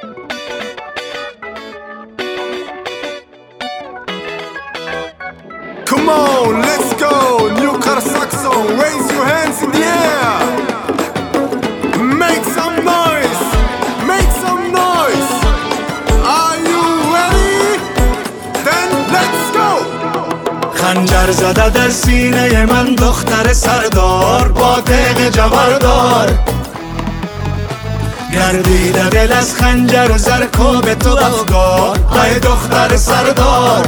Come on, let's go. New car Saxon, raise your hands in the air. Make some noise. Make some noise. Are you ready? Then let's go. خنجر زده در سینه من دختر سردار با تیغ جوردار، گردیده دل از خنجر و زرکوب تو افگار. ای دختر سردار،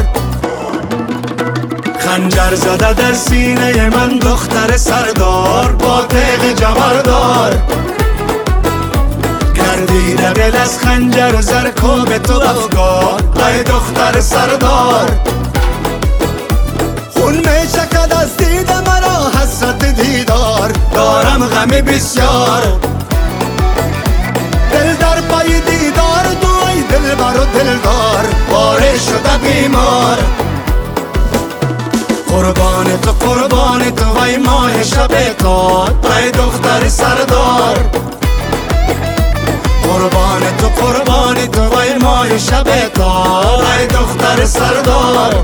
خنجر زده در سینه من دختر سردار با تیغ جوردار، گردیده دل از خنجر و زرکوب تو افگار. ای دختر سردار، خون می چکد از دید مرا حسرت دیدار، دارم غم بسیار. دل در پای دیدار تو ای دلبر و دلدار، باره شده بیمار. قربان تو ای ماه شب تار، ای دختر سردار. قربان تو ای ماه شب تار، ای دختر سردار.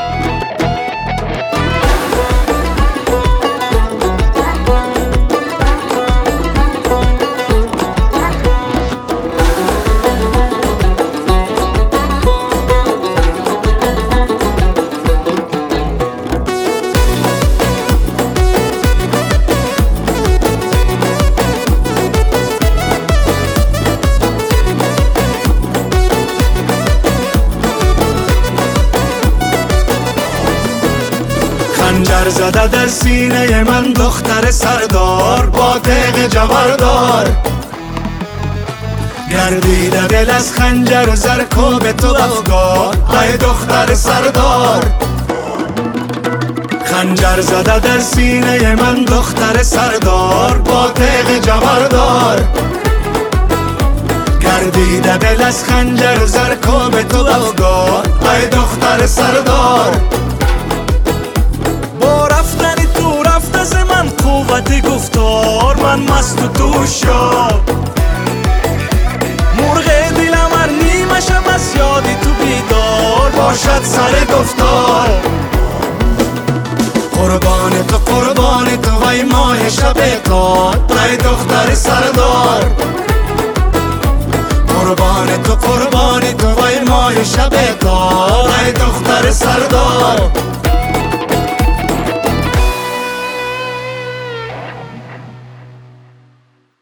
خنجر زده در سینه من دختر سردار با تیغ جوردار، گردیده دل از خنجر و زرکوب تو افگار. ای دختر سردار، خنجر زده در سینه من دختر سردار با تیغ جوردار، گردیده دل از خنجر و زرکوب تو افگار. ای دختر سردار، من قوت گفتار من مست و دوشا، مرغ دلم ار نیمشم از یادی تو بیدار، باشد سر گفتار. قربان تو ای ماه شب تار، ای دختر سردار. قربان تو ای ماه شب تار، ای دختر سردار.